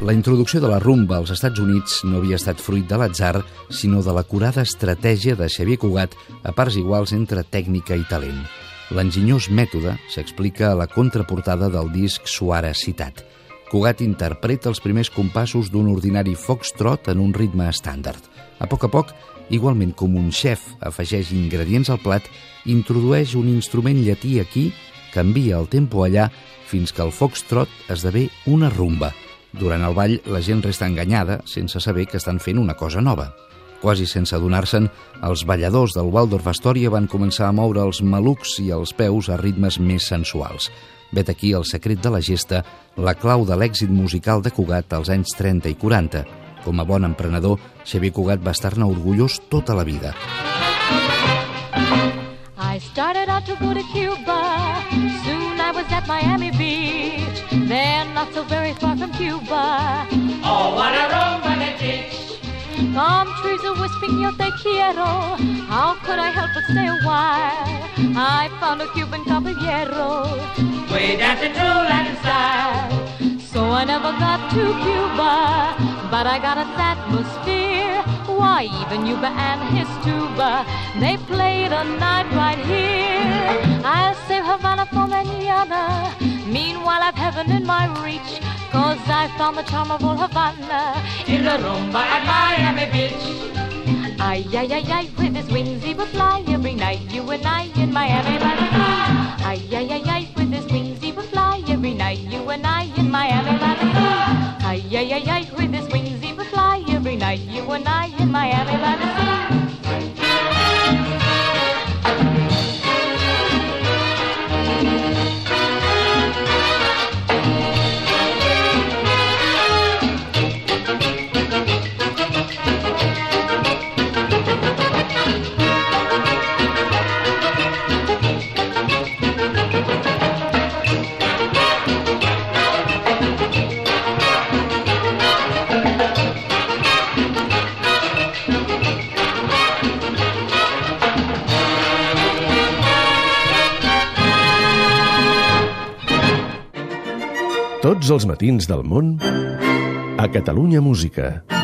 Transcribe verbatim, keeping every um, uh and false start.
La introducció de la rumba als Estats Units no havia estat fruit de l'atzar, sinó de l'acurada estratègia de Xavier Cugat a parts iguals entre tècnica i talent. L'enginyós mètode s'explica a la contraportada del disc Suara citat. Cugat interpreta els primers compassos d'un ordinari foxtrot en un ritme estàndard. A poc a poc, igualment com un xef afegeix ingredients al plat, introdueix un instrument llatí aquí, canvia el tempo allà, fins que el foxtrot esdevé una rumba. Durant el ball, la gent resta enganyada sense saber que estan fent una cosa nova. Quasi sense adonar-se'n, els balladors del Waldorf Astoria van començar a moure els malucs i els peus a ritmes més sensuals. Vet aquí el secret de la gesta, la clau de l'èxit musical de Cugat als anys trenta i quaranta. Com a bon emprenedor, Xavier Cugat va estar-ne orgullós tota la vida. I started out to go to Cuba. Soon I was at Miami Beach. They're not so very far from Cuba. Oh, what a rumba they teach. Palm trees are whispering yo te quiero. How could I help but stay a while? I found a Cuban caballero. We dancing true Latin style. So I never got to Cuba, but I got its atmosphere. Why, even Yuba and his tuba, they played a night right here. I'll save Havana for mañana. Meanwhile I've heaven in my reach, 'cause I found the charm of old Havana In the rumba at Miami Beach. Ay, ay, ay, ay, with his wings he would fly every night. You and I in Miami by the sea. Ay, ay, ay, ay, with his wings he would fly every night. You and I in Miami by the sea. Ay, ay, ay, ay, with his wings he would fly every night. You and I in Miami by the sea. Tots els matins del món a Catalunya Música.